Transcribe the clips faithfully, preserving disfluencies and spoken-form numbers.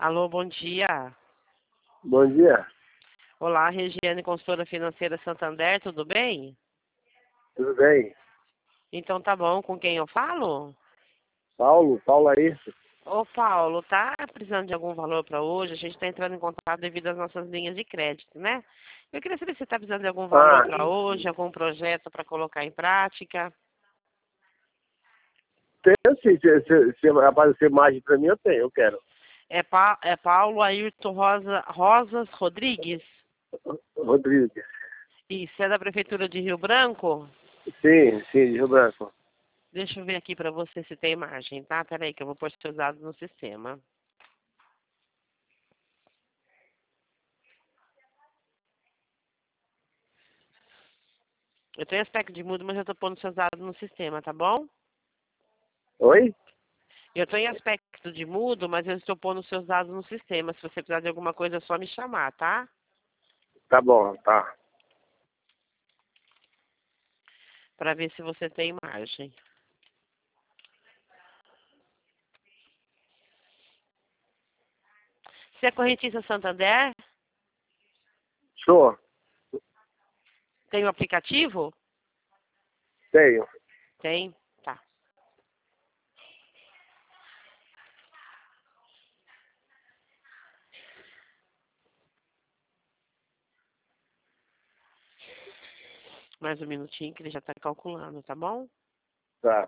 Alô, bom dia. Bom dia, Olá, Regiane, consultora financeira Santander, tudo bem? tudo bem? Então tá bom, com quem eu falo? Paulo, Paulo aí? Ô Paulo, tá precisando de algum valor para hoje? A gente está entrando em contato devido às nossas linhas de crédito, né? Eu queria saber se você está precisando de algum valor Ah, para hoje, algum projeto para colocar em prática. tenho sim, se, se, se aparecer margem pra mim, eu tenho, eu quero. É, pa é Paulo Ayrton Rosa Rosas Rodrigues? Rodrigues. Isso, é da Prefeitura de Rio Branco? Sim, sim, de Rio Branco. Deixa eu ver aqui para você se tem margem, tá? Peraí que eu vou pôr seus dados no sistema. Eu tenho aspecto de mudo, mas eu tô pondo seus dados no sistema, tá bom? Oi? Eu tô em aspecto de mudo, mas eu estou pondo seus dados no sistema. Se você precisar de alguma coisa, é só me chamar, tá? Tá bom, tá. Para ver se você tem margem. Você é correntista Santander? Sou, Tem o aplicativo? tenho. Tem? Tá. Mais um minutinho que ele já tá calculando, tá bom? Tá.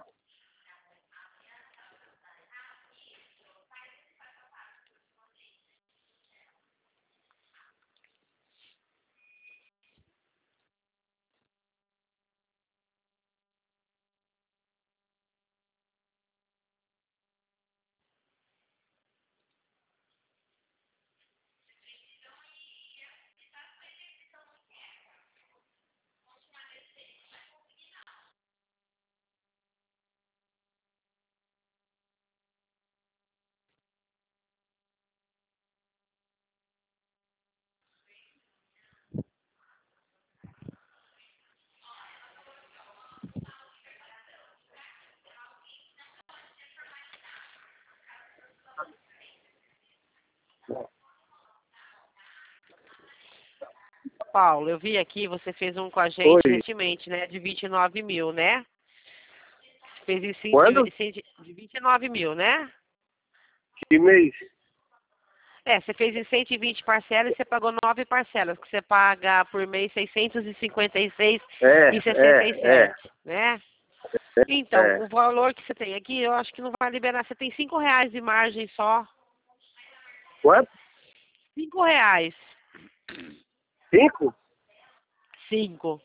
Paulo, eu vi aqui, você fez um com a gente Oi, recentemente, né? De vinte e nove mil, né? Fez isso sim de, quando? de de vinte e nove mil, né? Que mês? É, você fez em cento e vinte parcelas e você pagou nove parcelas, que você paga por mês seiscentos e cinquenta e seis É, e sessenta e é, é, sete, né? é, Então, o é. valor que você tem aqui, eu acho que não vai liberar. Você tem cinco reais de margem só. Quanto? Cinco reais. Cinco? Cinco.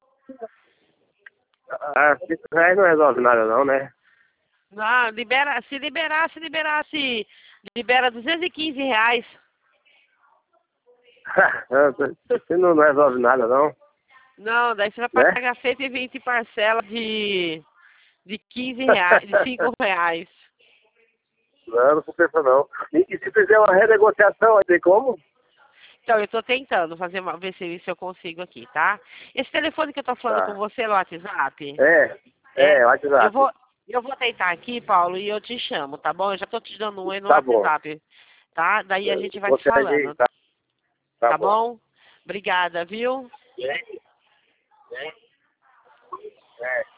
Ah, cinco reais não resolve nada não, né? Não, libera, se liberar, se liberar, se libera duzentos e quinze reais. Isso não resolve nada não, Não, daí você vai né? pagar cento e vinte parcelas de, de quinze reais, de cinco reais. Não, não compensa não. E, e se fizer uma renegociação, aí tem como? Então, eu estou tentando fazer uma, ver se, se eu consigo aqui, tá? Esse telefone que eu estou falando com Tá. você no WhatsApp, É, é, é, eu WhatsApp. vou, eu vou tentar aqui, Paulo, e eu te chamo, tá bom? Eu já estou te dando um aí no Tá bom. WhatsApp, tá? Daí a gente vai se Você vai ver, falando, tá, tá tá bom. bom? Obrigada, viu? É, é, é.